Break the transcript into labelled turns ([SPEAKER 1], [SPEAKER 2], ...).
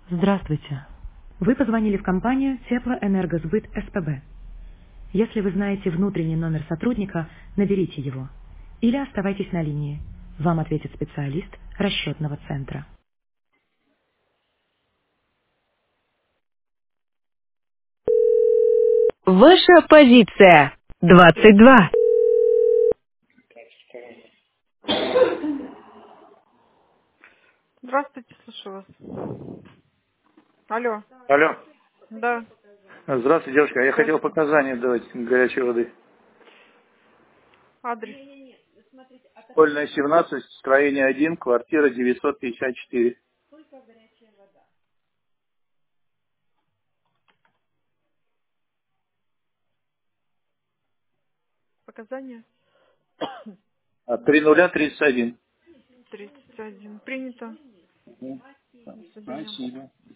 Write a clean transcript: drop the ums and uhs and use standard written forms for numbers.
[SPEAKER 1] Здравствуйте. Вы позвонили в компанию Теплоэнергосбыт СПБ. Если вы знаете внутренний номер сотрудника, наберите его. Или оставайтесь на линии. Вам ответит специалист расчетного центра. Ваша позиция 22.
[SPEAKER 2] Здравствуйте, слушаю вас. Алло.
[SPEAKER 3] Алло.
[SPEAKER 2] Да.
[SPEAKER 3] Здравствуйте, девушка. Я хотел
[SPEAKER 2] Здравствуйте.
[SPEAKER 3] показания давать горячей воды.
[SPEAKER 2] Адрес.
[SPEAKER 3] Школьная 17, строение 1, квартира 954.
[SPEAKER 2] Показания.
[SPEAKER 3] 3031.
[SPEAKER 2] 31. Принято.
[SPEAKER 3] Мгм.
[SPEAKER 2] До свидания.
[SPEAKER 3] Спасибо.